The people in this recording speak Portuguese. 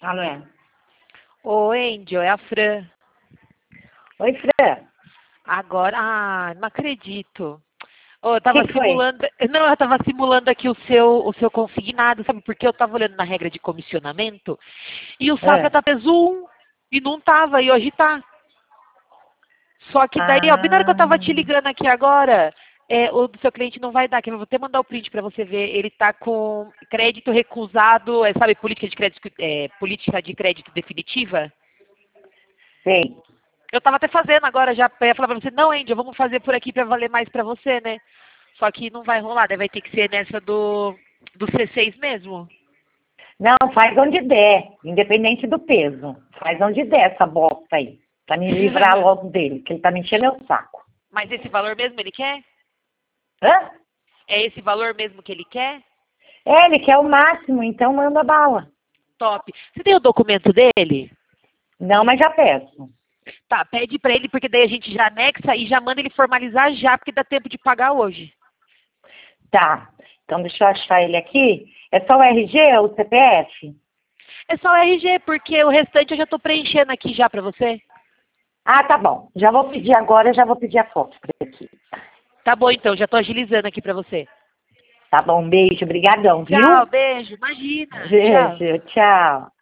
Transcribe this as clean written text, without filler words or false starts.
Alô? Oi, Angel, é a Fran. Oi, Fran. Agora, não acredito. Oh, eu O que tava foi? simulando, não, eu tava simulando aqui o seu consignado, sabe? Porque eu tava olhando na regra de comissionamento e o Safra Ah, tá peso 1 e não tava, e hoje tá. Só que daí, ó, bem na hora que eu tava te ah, ligando aqui agora, o do seu cliente não vai dar, que eu vou até mandar o print pra você ver. Ele tá com crédito recusado, sabe, política de crédito definitiva? sei. Eu tava até fazendo agora já, eu ia falar pra você, não, Andy, vamos fazer por aqui pra valer mais pra você, né? Só que não vai rolar, daí vai ter que ser nessa do C6 mesmo. Não, faz onde der, independente do peso. Faz onde der essa bosta aí. Pra me livrar logo dele, que ele tá me enchendo o saco. Mas esse valor mesmo ele quer? Hã? É esse valor mesmo que ele quer? É, ele quer o máximo, então manda bala. Top. Você tem o documento dele? Não, mas já peço. Tá, pede pra ele, porque daí a gente já anexa e já manda ele formalizar já, porque dá tempo de pagar hoje. Tá. Então deixa eu achar ele aqui. É só o RG ou o CPF? É só o RG, porque o restante eu já tô preenchendo aqui já pra você. Ah, tá bom. Já vou pedir agora, já vou pedir a foto pra ele aqui. Tá bom então, já tô agilizando aqui pra você. Tá bom, beijo, brigadão, Tchau, viu? beijo, imagina. Tchau. Beijo, tchau.